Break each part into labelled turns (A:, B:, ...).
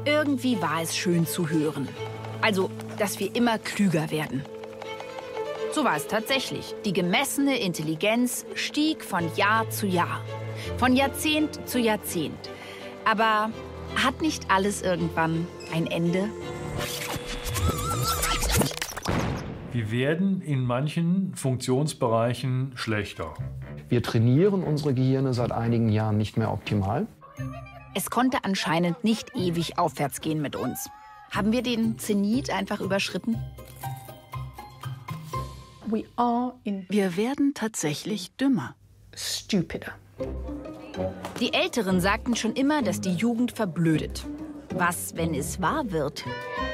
A: Irgendwie war es schön zu hören. Also, dass wir immer klüger werden. So war es tatsächlich. Die gemessene Intelligenz stieg von Jahr zu Jahr, von Jahrzehnt zu Jahrzehnt. Aber hat nicht alles irgendwann ein Ende?
B: Wir werden in manchen Funktionsbereichen schlechter.
C: Wir trainieren unsere Gehirne seit einigen Jahren nicht mehr optimal.
A: Es konnte anscheinend nicht ewig aufwärts gehen mit uns. Haben wir den Zenit einfach überschritten?
D: Wir werden tatsächlich dümmer.
E: Stupider.
A: Die Älteren sagten schon immer, dass die Jugend verblödet. Was, wenn es wahr wird?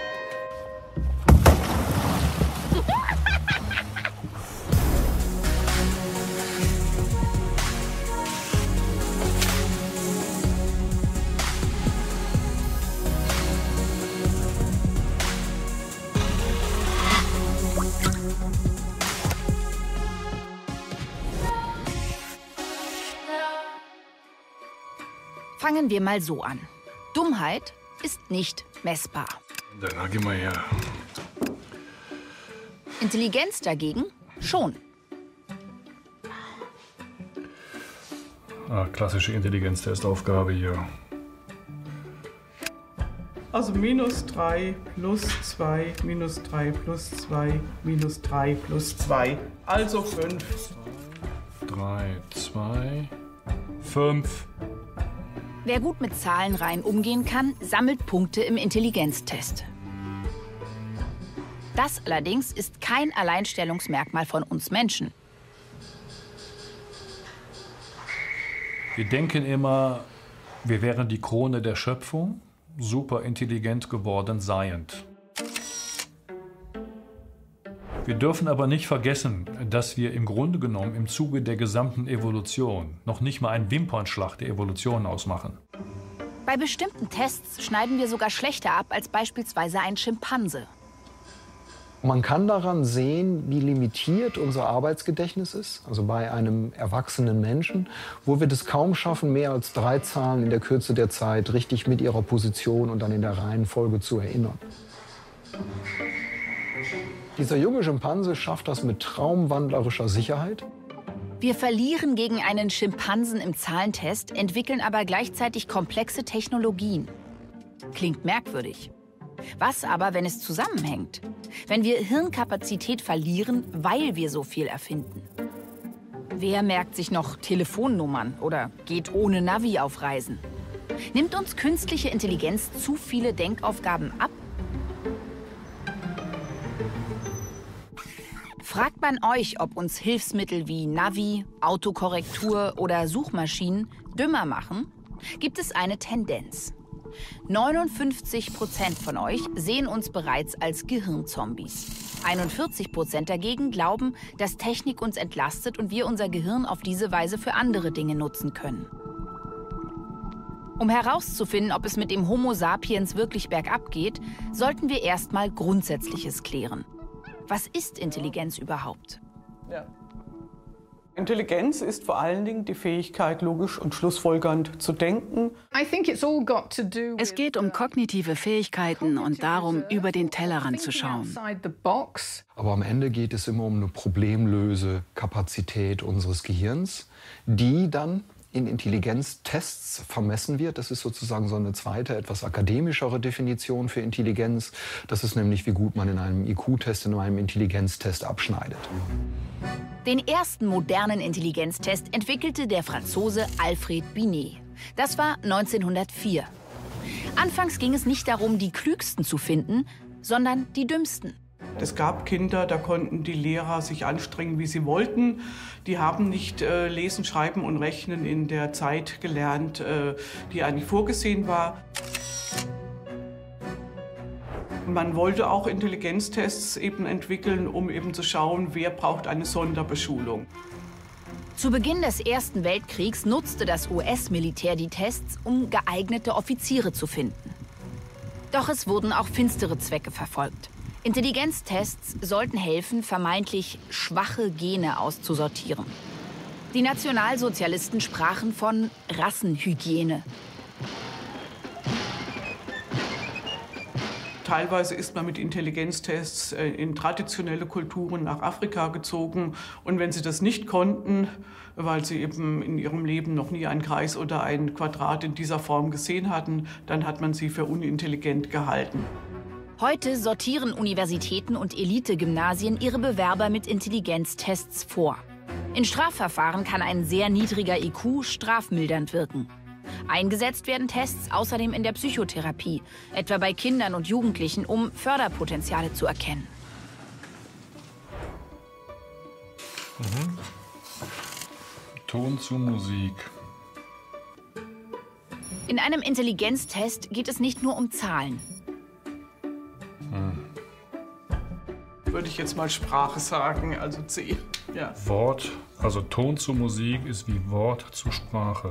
A: Fangen wir mal so an. Dummheit ist nicht messbar.
B: Dann geh mal her.
A: Intelligenz dagegen schon.
B: Klassische Intelligenztestaufgabe hier.
E: Also -3 + 2, -3 + 2, -3 + 2. Also 5.
B: 3, 2, 5.
A: Wer gut mit Zahlenreihen umgehen kann, sammelt Punkte im Intelligenztest. Das allerdings ist kein Alleinstellungsmerkmal von uns Menschen.
B: Wir denken immer, wir wären die Krone der Schöpfung, super intelligent geworden seiend. Wir dürfen aber nicht vergessen, dass wir im Grunde genommen im Zuge der gesamten Evolution noch nicht mal einen Wimpernschlag der Evolution ausmachen.
A: Bei bestimmten Tests schneiden wir sogar schlechter ab als beispielsweise ein Schimpanse.
C: Man kann daran sehen, wie limitiert unser Arbeitsgedächtnis ist, also bei einem erwachsenen Menschen, wo wir das kaum schaffen, mehr als 3 Zahlen in der Kürze der Zeit richtig mit ihrer Position und dann in der Reihenfolge zu erinnern. Dieser junge Schimpanse schafft das mit traumwandlerischer Sicherheit.
A: Wir verlieren gegen einen Schimpansen im Zahlentest, entwickeln aber gleichzeitig komplexe Technologien. Klingt merkwürdig. Was aber, wenn es zusammenhängt? Wenn wir Hirnkapazität verlieren, weil wir so viel erfinden? Wer merkt sich noch Telefonnummern oder geht ohne Navi auf Reisen? Nimmt uns künstliche Intelligenz zu viele Denkaufgaben ab? Fragt man euch, ob uns Hilfsmittel wie Navi, Autokorrektur oder Suchmaschinen dümmer machen, gibt es eine Tendenz. 59% von euch sehen uns bereits als Gehirnzombies. 41% dagegen glauben, dass Technik uns entlastet und wir unser Gehirn auf diese Weise für andere Dinge nutzen können. Um herauszufinden, ob es mit dem Homo sapiens wirklich bergab geht, sollten wir erstmal Grundsätzliches klären. Was ist Intelligenz überhaupt?
E: Ja. Intelligenz ist vor allen Dingen die Fähigkeit, logisch und schlussfolgernd zu denken.
D: Es geht um kognitive Fähigkeiten und darum, über den Tellerrand zu schauen.
C: Aber am Ende geht es immer um eine Problemlösekapazität unseres Gehirns, die dann in Intelligenztests vermessen wird. Das ist sozusagen so eine zweite, etwas akademischere Definition für Intelligenz. Das ist nämlich, wie gut man in einem IQ-Test, in einem Intelligenztest abschneidet.
A: Den ersten modernen Intelligenztest entwickelte der Franzose Alfred Binet. Das war 1904. Anfangs ging es nicht darum, die Klügsten zu finden, sondern die Dümmsten.
E: Es gab Kinder, da konnten die Lehrer sich anstrengen, wie sie wollten. Die haben nicht Lesen, Schreiben und Rechnen in der Zeit gelernt, die eigentlich vorgesehen war. Man wollte auch Intelligenztests eben entwickeln, um eben zu schauen, wer braucht eine Sonderbeschulung.
A: Zu Beginn des Ersten Weltkriegs nutzte das US-Militär die Tests, um geeignete Offiziere zu finden. Doch es wurden auch finstere Zwecke verfolgt. Intelligenztests sollten helfen, vermeintlich schwache Gene auszusortieren. Die Nationalsozialisten sprachen von Rassenhygiene.
E: Teilweise ist man mit Intelligenztests in traditionelle Kulturen nach Afrika gezogen. Und wenn sie das nicht konnten, weil sie eben in ihrem Leben noch nie einen Kreis oder ein Quadrat in dieser Form gesehen hatten, dann hat man sie für unintelligent gehalten.
A: Heute sortieren Universitäten und Elite-Gymnasien ihre Bewerber mit Intelligenztests vor. In Strafverfahren kann ein sehr niedriger IQ strafmildernd wirken. Eingesetzt werden Tests außerdem in der Psychotherapie, etwa bei Kindern und Jugendlichen, um Förderpotenziale zu erkennen.
B: Ton zu Musik.
A: In einem Intelligenztest geht es nicht nur um Zahlen.
E: Würde ich jetzt mal Sprache sagen, also C. Ja.
B: Wort, also Ton zu Musik ist wie Wort zu Sprache.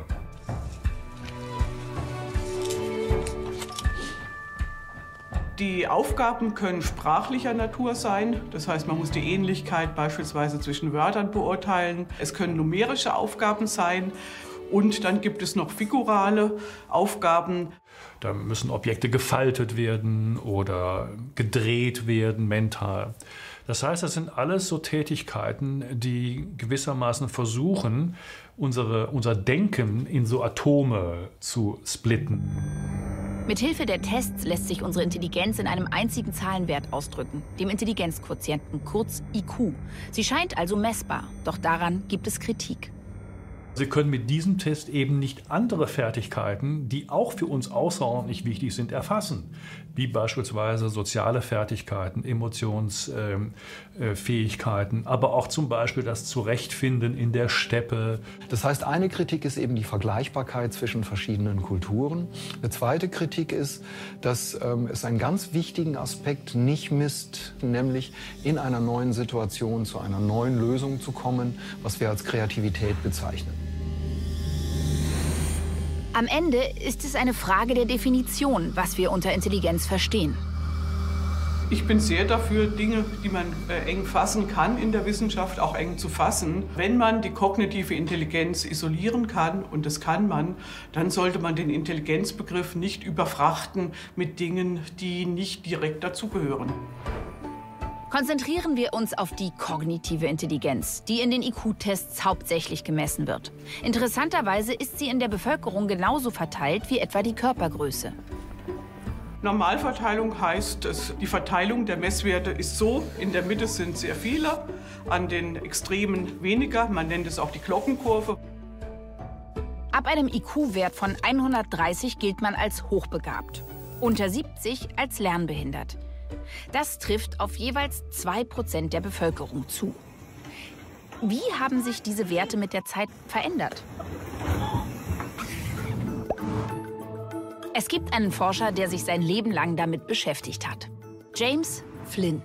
E: Die Aufgaben können sprachlicher Natur sein. Das heißt, man muss die Ähnlichkeit beispielsweise zwischen Wörtern beurteilen. Es können numerische Aufgaben sein. Und dann gibt es noch figurale Aufgaben.
B: Da müssen Objekte gefaltet werden oder gedreht werden mental. Das heißt, das sind alles so Tätigkeiten, die gewissermaßen versuchen, unser Denken in so Atome zu splitten.
A: Mithilfe der Tests lässt sich unsere Intelligenz in einem einzigen Zahlenwert ausdrücken, dem Intelligenzquotienten, kurz IQ. Sie scheint also messbar, doch daran gibt es Kritik.
B: Sie können mit diesem Test eben nicht andere Fertigkeiten, die auch für uns außerordentlich wichtig sind, erfassen. Wie beispielsweise soziale Fertigkeiten, Emotionsfähigkeiten, aber auch zum Beispiel das Zurechtfinden in der Steppe.
C: Das heißt, eine Kritik ist eben die Vergleichbarkeit zwischen verschiedenen Kulturen. Eine zweite Kritik ist, dass es einen ganz wichtigen Aspekt nicht misst, nämlich in einer neuen Situation zu einer neuen Lösung zu kommen, was wir als Kreativität bezeichnen.
A: Am Ende ist es eine Frage der Definition, was wir unter Intelligenz verstehen.
E: Ich bin sehr dafür, Dinge, die man eng fassen kann in der Wissenschaft, auch eng zu fassen. Wenn man die kognitive Intelligenz isolieren kann, und das kann man, dann sollte man den Intelligenzbegriff nicht überfrachten mit Dingen, die nicht direkt dazugehören.
A: Konzentrieren wir uns auf die kognitive Intelligenz, die in den IQ-Tests hauptsächlich gemessen wird. Interessanterweise ist sie in der Bevölkerung genauso verteilt wie etwa die Körpergröße.
E: Normalverteilung heißt, die Verteilung der Messwerte ist so, in der Mitte sind sehr viele, an den Extremen weniger, man nennt es auch die Glockenkurve.
A: Ab einem IQ-Wert von 130 gilt man als hochbegabt, unter 70 als lernbehindert. Das trifft auf jeweils 2% der Bevölkerung zu. Wie haben sich diese Werte mit der Zeit verändert? Es gibt einen Forscher, der sich sein Leben lang damit beschäftigt hat. James Flynn.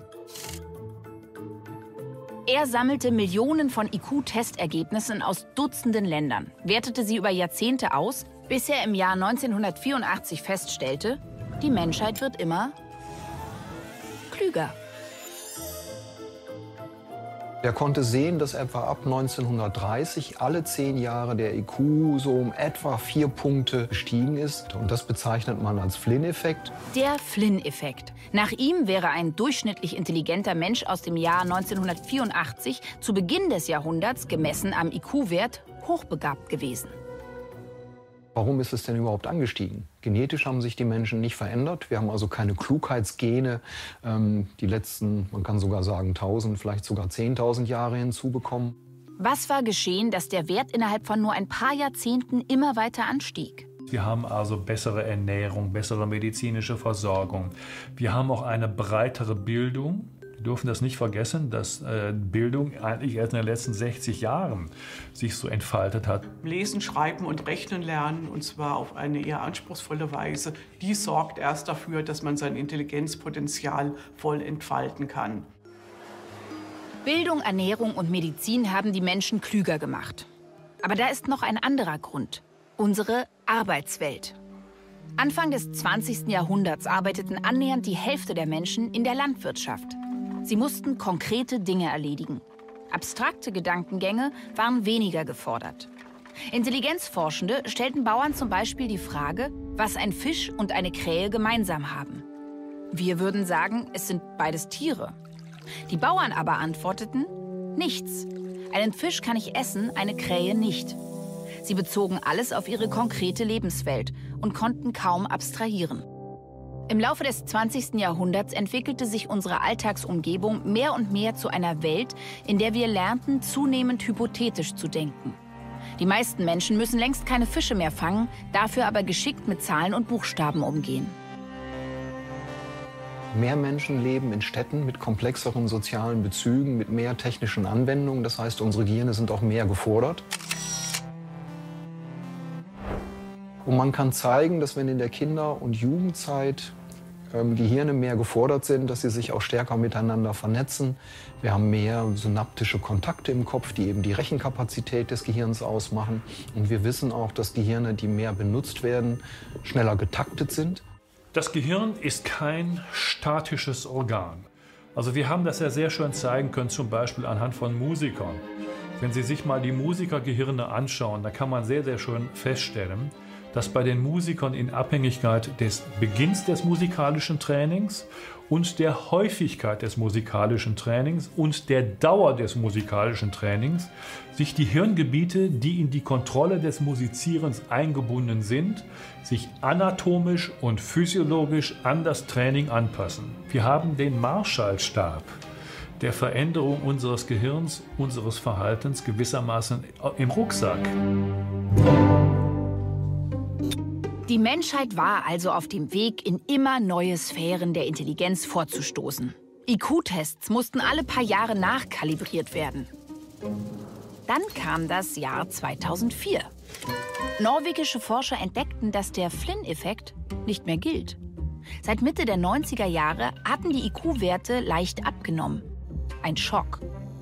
A: Er sammelte Millionen von IQ-Testergebnissen aus Dutzenden Ländern, wertete sie über Jahrzehnte aus, bis er im Jahr 1984 feststellte, die Menschheit wird immer klüger.
C: Er konnte sehen, dass etwa ab 1930 alle 10 Jahre der IQ so um etwa 4 Punkte gestiegen ist. Und das bezeichnet man als Flynn-Effekt.
A: Der Flynn-Effekt. Nach ihm wäre ein durchschnittlich intelligenter Mensch aus dem Jahr 1984 zu Beginn des Jahrhunderts, gemessen am IQ-Wert, hochbegabt gewesen.
C: Warum ist es denn überhaupt angestiegen? Genetisch haben sich die Menschen nicht verändert. Wir haben also keine Klugheitsgene, die letzten, man kann sogar sagen, 1000, vielleicht sogar 10.000 Jahre hinzubekommen.
A: Was war geschehen, dass der Wert innerhalb von nur ein paar Jahrzehnten immer weiter anstieg?
B: Wir haben also bessere Ernährung, bessere medizinische Versorgung. Wir haben auch eine breitere Bildung. Wir dürfen das nicht vergessen, dass Bildung eigentlich erst in den letzten 60 Jahren sich so entfaltet hat.
E: Lesen, Schreiben und Rechnen lernen, und zwar auf eine eher anspruchsvolle Weise, die sorgt erst dafür, dass man sein Intelligenzpotenzial voll entfalten kann.
A: Bildung, Ernährung und Medizin haben die Menschen klüger gemacht. Aber da ist noch ein anderer Grund: unsere Arbeitswelt. Anfang des 20. Jahrhunderts arbeiteten annähernd die Hälfte der Menschen in der Landwirtschaft. Sie mussten konkrete Dinge erledigen. Abstrakte Gedankengänge waren weniger gefordert. Intelligenzforschende stellten Bauern zum Beispiel die Frage, was ein Fisch und eine Krähe gemeinsam haben. Wir würden sagen, es sind beides Tiere. Die Bauern aber antworteten, nichts. Einen Fisch kann ich essen, eine Krähe nicht. Sie bezogen alles auf ihre konkrete Lebenswelt und konnten kaum abstrahieren. Im Laufe des 20. Jahrhunderts entwickelte sich unsere Alltagsumgebung mehr und mehr zu einer Welt, in der wir lernten, zunehmend hypothetisch zu denken. Die meisten Menschen müssen längst keine Fische mehr fangen, dafür aber geschickt mit Zahlen und Buchstaben umgehen.
C: Mehr Menschen leben in Städten mit komplexeren sozialen Bezügen, mit mehr technischen Anwendungen. Das heißt, unsere Gehirne sind auch mehr gefordert. Und man kann zeigen, dass wenn in der Kinder- und Jugendzeit Gehirne mehr gefordert sind, dass sie sich auch stärker miteinander vernetzen. Wir haben mehr synaptische Kontakte im Kopf, die eben die Rechenkapazität des Gehirns ausmachen. Und wir wissen auch, dass Gehirne, die mehr benutzt werden, schneller getaktet sind.
B: Das Gehirn ist kein statisches Organ. Also wir haben das ja sehr schön zeigen können, zum Beispiel anhand von Musikern. Wenn Sie sich mal die Musikergehirne anschauen, da kann man sehr, sehr schön feststellen, dass bei den Musikern in Abhängigkeit des Beginns des musikalischen Trainings und der Häufigkeit des musikalischen Trainings und der Dauer des musikalischen Trainings sich die Hirngebiete, die in die Kontrolle des Musizierens eingebunden sind, sich anatomisch und physiologisch an das Training anpassen. Wir haben den Marshallstab der Veränderung unseres Gehirns, unseres Verhaltens gewissermaßen im Rucksack.
A: Die Menschheit war also auf dem Weg, in immer neue Sphären der Intelligenz vorzustoßen. IQ-Tests mussten alle paar Jahre nachkalibriert werden. Dann kam das Jahr 2004. Norwegische Forscher entdeckten, dass der Flynn-Effekt nicht mehr gilt. Seit Mitte der 90er Jahre hatten die IQ-Werte leicht abgenommen. Ein Schock.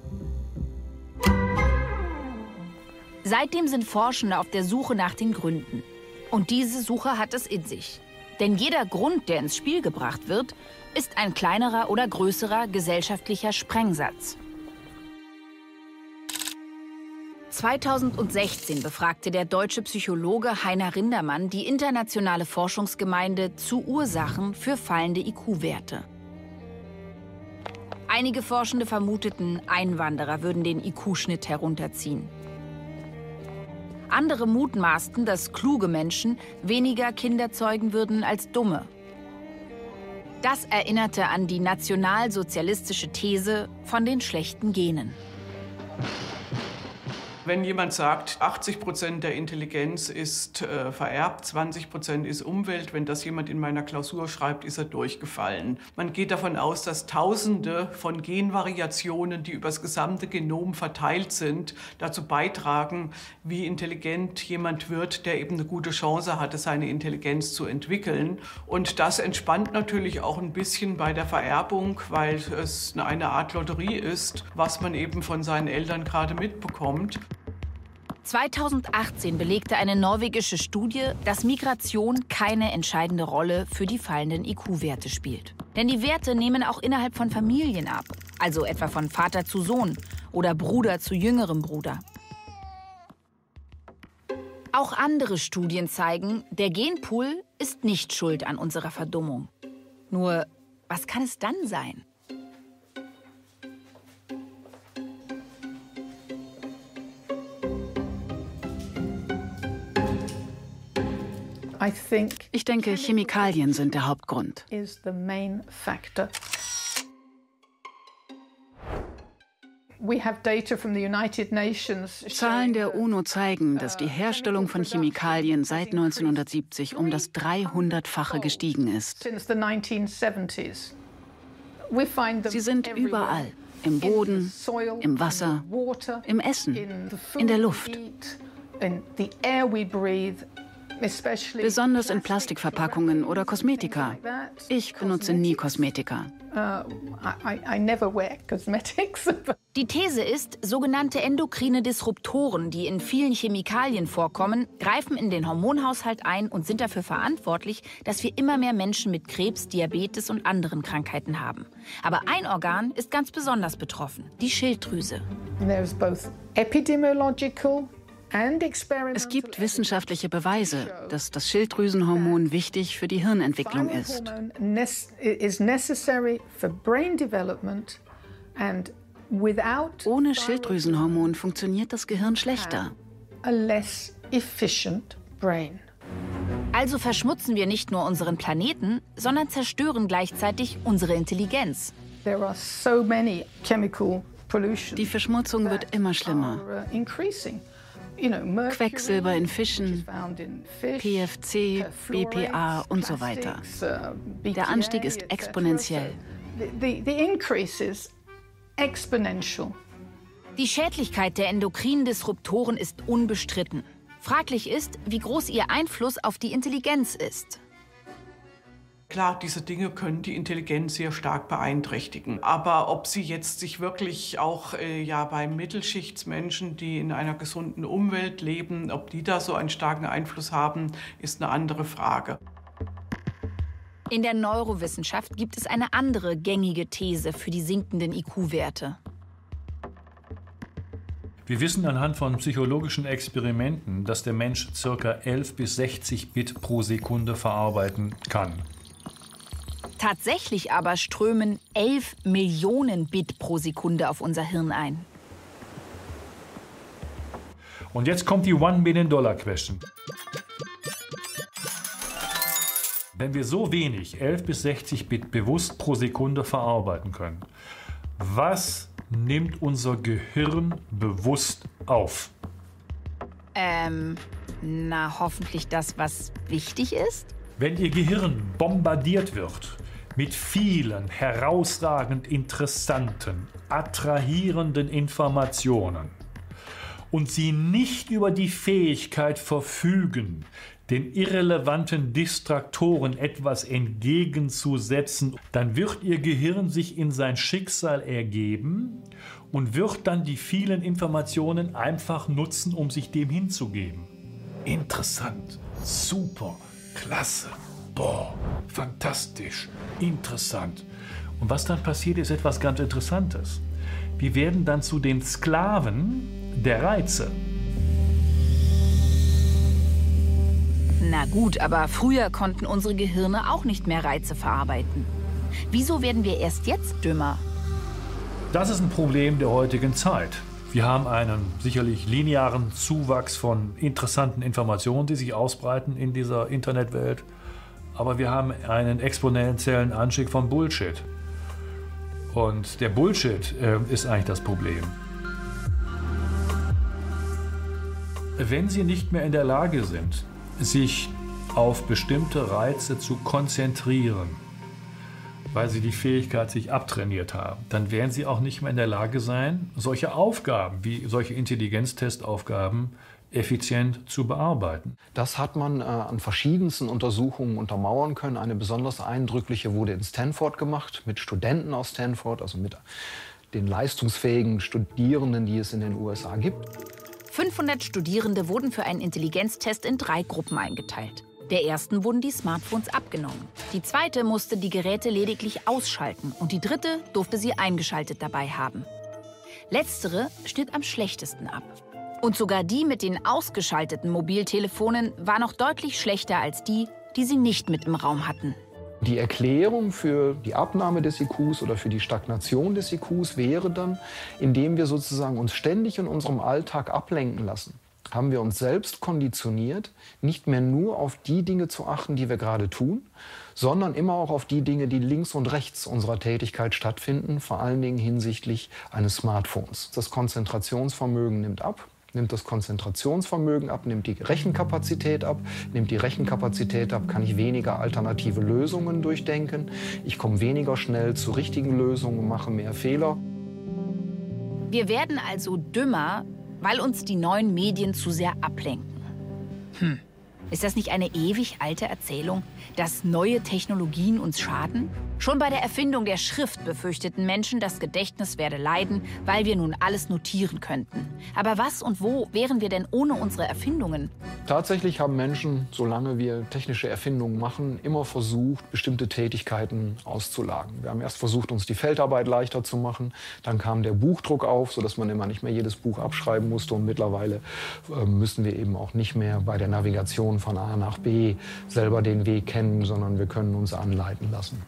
A: Seitdem sind Forschende auf der Suche nach den Gründen. Und diese Suche hat es in sich. Denn jeder Grund, der ins Spiel gebracht wird, ist ein kleinerer oder größerer gesellschaftlicher Sprengsatz. 2016 befragte der deutsche Psychologe Heiner Rindermann die internationale Forschungsgemeinde zu Ursachen für fallende IQ-Werte. Einige Forschende vermuteten, Einwanderer würden den IQ-Schnitt herunterziehen. Andere mutmaßten, dass kluge Menschen weniger Kinder zeugen würden als dumme. Das erinnerte an die nationalsozialistische These von den schlechten Genen.
E: Wenn jemand sagt, 80% der Intelligenz ist vererbt, 20% ist Umwelt, wenn das jemand in meiner Klausur schreibt, ist er durchgefallen. Man geht davon aus, dass Tausende von Genvariationen, die über das gesamte Genom verteilt sind, dazu beitragen, wie intelligent jemand wird, der eben eine gute Chance hatte, seine Intelligenz zu entwickeln. Und das entspannt natürlich auch ein bisschen bei der Vererbung, weil es eine Art Lotterie ist, was man eben von seinen Eltern gerade mitbekommt.
A: 2018 belegte eine norwegische Studie, dass Migration keine entscheidende Rolle für die fallenden IQ-Werte spielt. Denn die Werte nehmen auch innerhalb von Familien ab, also etwa von Vater zu Sohn oder Bruder zu jüngerem Bruder. Auch andere Studien zeigen, der Genpool ist nicht schuld an unserer Verdummung. Nur, was kann es dann sein?
D: Ich denke, Chemikalien sind der Hauptgrund. Zahlen der UNO zeigen, dass die Herstellung von Chemikalien seit 1970 um das 300-fache gestiegen ist. Sie sind überall. Im Boden, im Wasser, im Essen, in der Luft. Besonders in Plastikverpackungen oder Kosmetika. Ich benutze nie Kosmetika.
A: Die These ist, sogenannte endokrine Disruptoren, die in vielen Chemikalien vorkommen, greifen in den Hormonhaushalt ein und sind dafür verantwortlich, dass wir immer mehr Menschen mit Krebs, Diabetes und anderen Krankheiten haben. Aber ein Organ ist ganz besonders betroffen, die Schilddrüse.
F: There's both epidemiological
D: Es gibt wissenschaftliche Beweise, dass das Schilddrüsenhormon wichtig für die Hirnentwicklung ist. Ohne Schilddrüsenhormon funktioniert das Gehirn schlechter.
A: Also verschmutzen wir nicht nur unseren Planeten, sondern zerstören gleichzeitig unsere Intelligenz.
D: Die Verschmutzung wird immer schlimmer. Quecksilber in Fischen, PFC, BPA und so weiter. Der Anstieg ist exponentiell.
A: Die Schädlichkeit der endokrinen Disruptoren ist unbestritten. Fraglich ist, wie groß ihr Einfluss auf die Intelligenz ist.
E: Klar, diese Dinge können die Intelligenz sehr stark beeinträchtigen. Aber ob sie jetzt sich wirklich auch bei Mittelschichtsmenschen, die in einer gesunden Umwelt leben, ob die da so einen starken Einfluss haben, ist eine andere Frage.
A: In der Neurowissenschaft gibt es eine andere gängige These für die sinkenden IQ-Werte.
B: Wir wissen anhand von psychologischen Experimenten, dass der Mensch ca. 11 bis 60 Bit pro Sekunde verarbeiten kann.
A: Tatsächlich aber strömen 11 Millionen Bit pro Sekunde auf unser Hirn ein.
B: Und jetzt kommt die $1-Million-Question. Wenn wir so wenig, 11 bis 60 Bit bewusst pro Sekunde verarbeiten können, was nimmt unser Gehirn bewusst auf?
A: Hoffentlich das, was wichtig ist?
B: Wenn Ihr Gehirn bombardiert wird mit vielen herausragend interessanten, attrahierenden Informationen und Sie nicht über die Fähigkeit verfügen, den irrelevanten Distraktoren etwas entgegenzusetzen, dann wird Ihr Gehirn sich in sein Schicksal ergeben und wird dann die vielen Informationen einfach nutzen, um sich dem hinzugeben. Interessant, super, klasse, boah, fantastisch, interessant. Und was dann passiert, ist etwas ganz Interessantes. Wir werden dann zu den Sklaven der Reize.
A: Na gut, aber früher konnten unsere Gehirne auch nicht mehr Reize verarbeiten. Wieso werden wir erst jetzt dümmer?
B: Das ist ein Problem der heutigen Zeit. Wir haben einen sicherlich linearen Zuwachs von interessanten Informationen, die sich ausbreiten in dieser Internetwelt. Aber wir haben einen exponentiellen Anstieg von Bullshit. Und der Bullshit ist eigentlich das Problem. Wenn Sie nicht mehr in der Lage sind, sich auf bestimmte Reize zu konzentrieren, weil Sie die Fähigkeit sich abtrainiert haben, dann werden Sie auch nicht mehr in der Lage sein, solche Aufgaben wie solche Intelligenztestaufgaben effizient zu bearbeiten.
C: Das hat man an verschiedensten Untersuchungen untermauern können. Eine besonders eindrückliche wurde in Stanford gemacht, mit Studenten aus Stanford, also mit den leistungsfähigen Studierenden, die es in den USA gibt.
A: 500 Studierende wurden für einen Intelligenztest in 3 Gruppen eingeteilt. Der ersten wurden die Smartphones abgenommen. Die zweite musste die Geräte lediglich ausschalten und die dritte durfte sie eingeschaltet dabei haben. Letztere schnitt am schlechtesten ab. Und sogar die mit den ausgeschalteten Mobiltelefonen war noch deutlich schlechter als die, die sie nicht mit im Raum hatten.
C: Die Erklärung für die Abnahme des IQs oder für die Stagnation des IQs wäre dann, indem wir sozusagen uns ständig in unserem Alltag ablenken lassen, haben wir uns selbst konditioniert, nicht mehr nur auf die Dinge zu achten, die wir gerade tun, sondern immer auch auf die Dinge, die links und rechts unserer Tätigkeit stattfinden, vor allen Dingen hinsichtlich eines Smartphones. Das Konzentrationsvermögen nimmt ab. Nimmt das Konzentrationsvermögen ab, nimmt die Rechenkapazität ab. Nimmt die Rechenkapazität ab, kann ich weniger alternative Lösungen durchdenken. Ich komme weniger schnell zu richtigen Lösungen und mache mehr Fehler.
A: Wir werden also dümmer, weil uns die neuen Medien zu sehr ablenken. Ist das nicht eine ewig alte Erzählung, dass neue Technologien uns schaden? Schon bei der Erfindung der Schrift befürchteten Menschen, das Gedächtnis werde leiden, weil wir nun alles notieren könnten. Aber was und wo wären wir denn ohne unsere Erfindungen?
C: Tatsächlich haben Menschen, solange wir technische Erfindungen machen, immer versucht, bestimmte Tätigkeiten auszulagern. Wir haben erst versucht, uns die Feldarbeit leichter zu machen. Dann kam der Buchdruck auf, sodass man immer nicht mehr jedes Buch abschreiben musste. Und mittlerweile müssen wir eben auch nicht mehr bei der Navigation von A nach B selber den Weg kennen, sondern wir können uns anleiten lassen.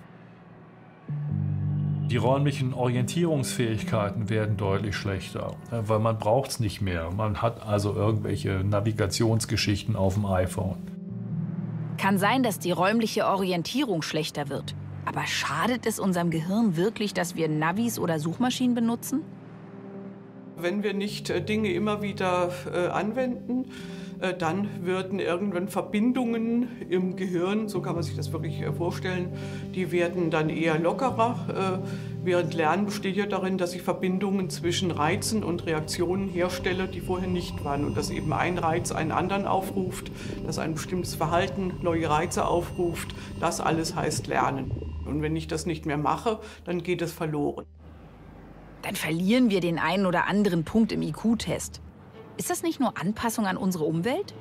B: Die räumlichen Orientierungsfähigkeiten werden deutlich schlechter, weil man braucht es nicht mehr. Man hat also irgendwelche Navigationsgeschichten auf dem iPhone.
A: Kann sein, dass die räumliche Orientierung schlechter wird. Aber schadet es unserem Gehirn wirklich, dass wir Navis oder Suchmaschinen benutzen?
E: Wenn wir nicht Dinge immer wieder anwenden, dann würden irgendwann Verbindungen im Gehirn, so kann man sich das wirklich vorstellen, die werden dann eher lockerer. Während Lernen besteht ja darin, dass ich Verbindungen zwischen Reizen und Reaktionen herstelle, die vorher nicht waren. Und dass eben ein Reiz einen anderen aufruft, dass ein bestimmtes Verhalten neue Reize aufruft, das alles heißt Lernen. Und wenn ich das nicht mehr mache, dann geht es verloren.
A: Dann verlieren wir den einen oder anderen Punkt im IQ-Test. Ist das nicht nur Anpassung an unsere Umwelt?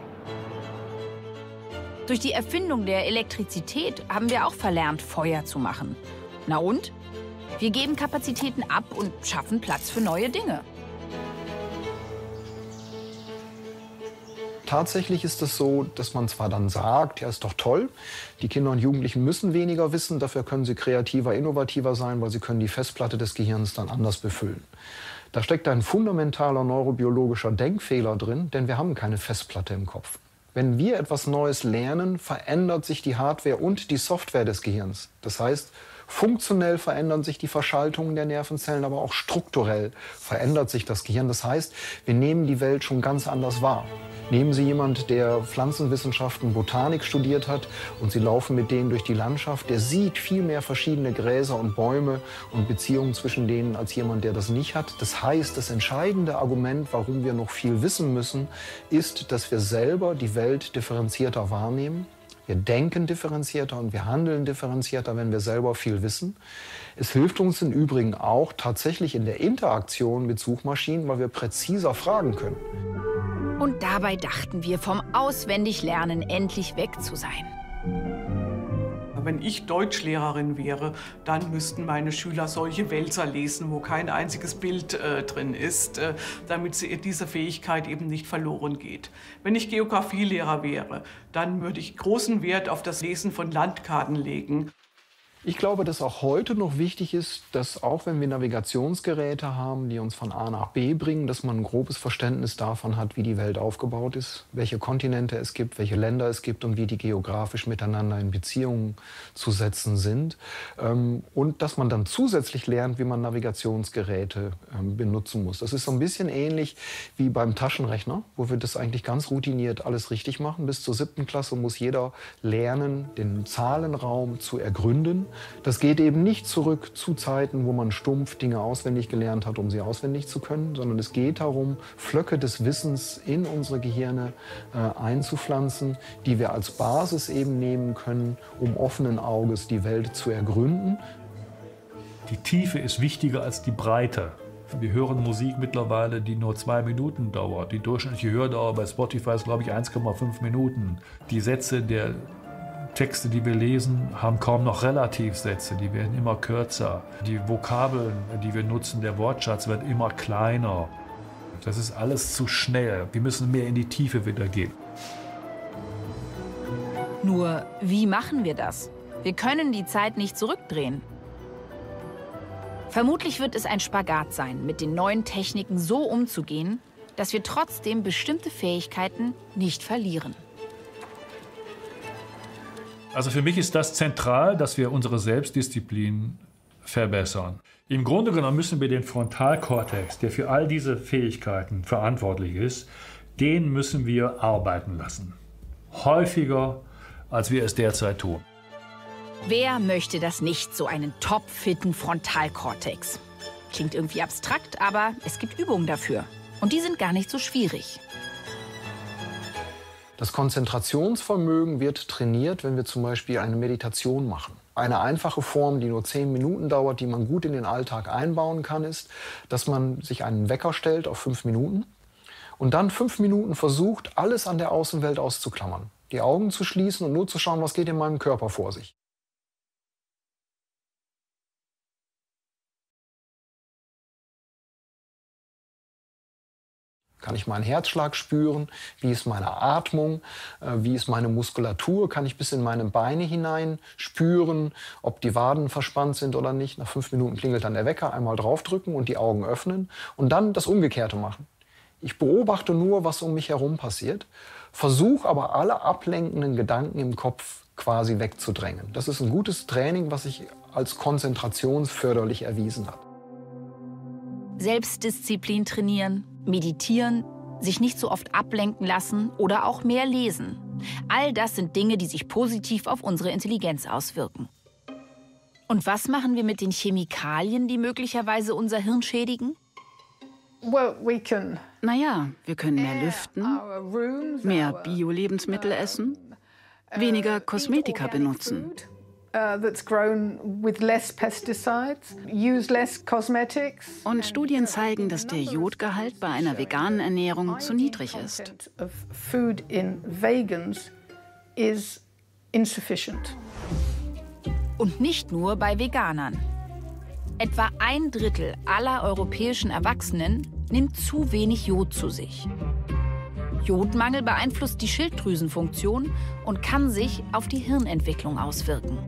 A: Durch die Erfindung der Elektrizität haben wir auch verlernt, Feuer zu machen. Na und? Wir geben Kapazitäten ab und schaffen Platz für neue Dinge.
C: Tatsächlich ist es so, dass man zwar dann sagt, ja, ist doch toll, die Kinder und Jugendlichen müssen weniger wissen, dafür können sie kreativer, innovativer sein, weil sie können die Festplatte des Gehirns dann anders befüllen. Da steckt ein fundamentaler neurobiologischer Denkfehler drin, denn wir haben keine Festplatte im Kopf. Wenn wir etwas Neues lernen, verändert sich die Hardware und die Software des Gehirns. Das heißt, funktionell verändern sich die Verschaltungen der Nervenzellen, aber auch strukturell verändert sich das Gehirn. Das heißt, wir nehmen die Welt schon ganz anders wahr. Nehmen Sie jemand, der Pflanzenwissenschaften, Botanik studiert hat und Sie laufen mit denen durch die Landschaft, der sieht viel mehr verschiedene Gräser und Bäume und Beziehungen zwischen denen als jemand, der das nicht hat. Das heißt, das entscheidende Argument, warum wir noch viel wissen müssen, ist, dass wir selber die Welt differenzierter wahrnehmen. Wir denken differenzierter und wir handeln differenzierter, wenn wir selber viel wissen. Es hilft uns im Übrigen auch tatsächlich in der Interaktion mit Suchmaschinen, weil wir präziser fragen können.
A: Und dabei dachten wir, vom Auswendiglernen endlich weg zu sein.
E: Wenn ich Deutschlehrerin wäre, dann müssten meine Schüler solche Wälzer lesen, wo kein einziges Bild drin ist, damit diese Fähigkeit eben nicht verloren geht. Wenn ich Geografielehrer wäre, dann würde ich großen Wert auf das Lesen von Landkarten legen.
C: Ich glaube, dass auch heute noch wichtig ist, dass auch wenn wir Navigationsgeräte haben, die uns von A nach B bringen, dass man ein grobes Verständnis davon hat, wie die Welt aufgebaut ist, welche Kontinente es gibt, welche Länder es gibt und wie die geografisch miteinander in Beziehungen zu setzen sind. Und dass man dann zusätzlich lernt, wie man Navigationsgeräte benutzen muss. Das ist so ein bisschen ähnlich wie beim Taschenrechner, wo wir das eigentlich ganz routiniert alles richtig machen. Bis zur 7. Klasse muss jeder lernen, den Zahlenraum zu ergründen. Das geht eben nicht zurück zu Zeiten, wo man stumpf Dinge auswendig gelernt hat, um sie auswendig zu können, sondern es geht darum, Flöcke des Wissens in unsere Gehirne einzupflanzen, die wir als Basis eben nehmen können, um offenen Auges die Welt zu ergründen.
B: Die Tiefe ist wichtiger als die Breite. Wir hören Musik mittlerweile, die nur 2 Minuten dauert. Die durchschnittliche Hördauer bei Spotify ist, glaube ich, 1,5 Minuten. Die Sätze der Texte, die wir lesen, haben kaum noch Relativsätze, die werden immer kürzer. Die Vokabeln, die wir nutzen, der Wortschatz wird immer kleiner. Das ist alles zu schnell. Wir müssen mehr in die Tiefe wieder gehen.
A: Nur, wie machen wir das? Wir können die Zeit nicht zurückdrehen. Vermutlich wird es ein Spagat sein, mit den neuen Techniken so umzugehen, dass wir trotzdem bestimmte Fähigkeiten nicht verlieren.
B: Also für mich ist das zentral, dass wir unsere Selbstdisziplin verbessern. Im Grunde genommen müssen wir den Frontalkortex, der für all diese Fähigkeiten verantwortlich ist, den müssen wir arbeiten lassen. Häufiger, als wir es derzeit tun.
A: Wer möchte das nicht, so einen topfitten Frontalkortex? Klingt irgendwie abstrakt, aber es gibt Übungen dafür. Und die sind gar nicht so schwierig.
C: Das Konzentrationsvermögen wird trainiert, wenn wir zum Beispiel eine Meditation machen. Eine einfache Form, die nur 10 Minuten dauert, die man gut in den Alltag einbauen kann, ist, dass man sich einen Wecker stellt auf 5 Minuten und dann 5 Minuten versucht, alles an der Außenwelt auszuklammern. Die Augen zu schließen und nur zu schauen, was geht in meinem Körper vor sich. Kann ich meinen Herzschlag spüren? Wie ist meine Atmung? Wie ist meine Muskulatur? Kann ich bis in meine Beine hinein spüren, ob die Waden verspannt sind oder nicht? Nach 5 Minuten klingelt dann der Wecker, einmal draufdrücken und die Augen öffnen und dann das Umgekehrte machen. Ich beobachte nur, was um mich herum passiert, versuche aber alle ablenkenden Gedanken im Kopf quasi wegzudrängen. Das ist ein gutes Training, was sich als konzentrationsförderlich erwiesen hat.
A: Selbstdisziplin trainieren, meditieren, sich nicht so oft ablenken lassen oder auch mehr lesen. All das sind Dinge, die sich positiv auf unsere Intelligenz auswirken. Und was machen wir mit den Chemikalien, die möglicherweise unser Hirn schädigen?
D: Naja, wir können mehr lüften, mehr Bio-Lebensmittel essen, weniger Kosmetika benutzen. Und Studien zeigen, dass der Jodgehalt bei einer veganen Ernährung zu niedrig ist.
A: Und nicht nur bei Veganern. Etwa 1/3 aller europäischen Erwachsenen nimmt zu wenig Jod zu sich. Jodmangel beeinflusst die Schilddrüsenfunktion und kann sich auf die Hirnentwicklung auswirken.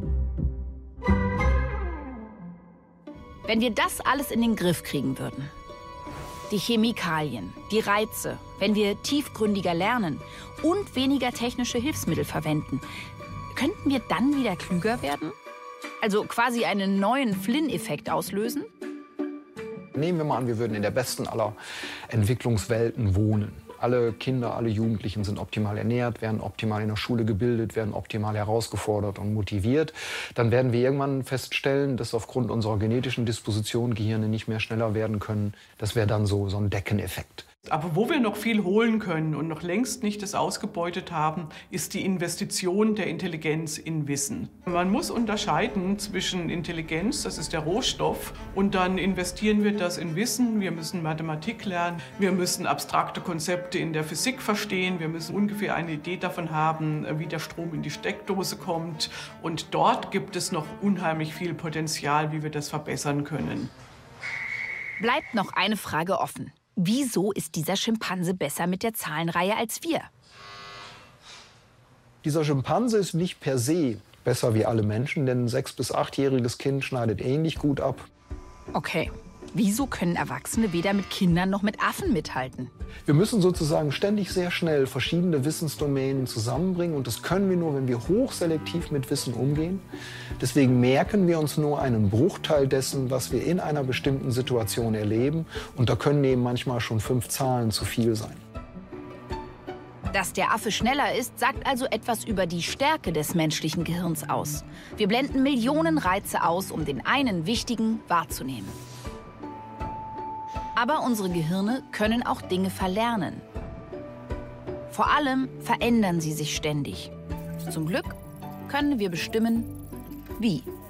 A: Wenn wir das alles in den Griff kriegen würden, die Chemikalien, die Reize, wenn wir tiefgründiger lernen und weniger technische Hilfsmittel verwenden, könnten wir dann wieder klüger werden? Also quasi einen neuen Flynn-Effekt auslösen?
C: Nehmen wir mal an, wir würden in der besten aller Entwicklungswelten wohnen. Alle Kinder, alle Jugendlichen sind optimal ernährt, werden optimal in der Schule gebildet, werden optimal herausgefordert und motiviert. Dann werden wir irgendwann feststellen, dass aufgrund unserer genetischen Disposition Gehirne nicht mehr schneller werden können. Das wäre dann so ein Deckeneffekt.
E: Aber wo wir noch viel holen können und noch längst nicht das ausgebeutet haben, ist die Investition der Intelligenz in Wissen. Man muss unterscheiden zwischen Intelligenz, das ist der Rohstoff, und dann investieren wir das in Wissen. Wir müssen Mathematik lernen, wir müssen abstrakte Konzepte in der Physik verstehen, wir müssen ungefähr eine Idee davon haben, wie der Strom in die Steckdose kommt. Und dort gibt es noch unheimlich viel Potenzial, wie wir das verbessern können.
A: Bleibt noch eine Frage offen. Wieso ist dieser Schimpanse besser mit der Zahlenreihe als wir?
C: Dieser Schimpanse ist nicht per se besser wie alle Menschen, denn ein 6- bis 8-jähriges Kind schneidet ähnlich gut ab.
A: Okay, wieso können Erwachsene weder mit Kindern noch mit Affen mithalten?
C: Wir müssen sozusagen ständig sehr schnell verschiedene Wissensdomänen zusammenbringen und das können wir nur, wenn wir hochselektiv mit Wissen umgehen. Deswegen merken wir uns nur einen Bruchteil dessen, was wir in einer bestimmten Situation erleben und da können eben manchmal schon 5 Zahlen zu viel sein.
A: Dass der Affe schneller ist, sagt also etwas über die Stärke des menschlichen Gehirns aus. Wir blenden Millionen Reize aus, um den einen wichtigen wahrzunehmen. Aber unsere Gehirne können auch Dinge verlernen. Vor allem verändern sie sich ständig. Zum Glück können wir bestimmen, wie.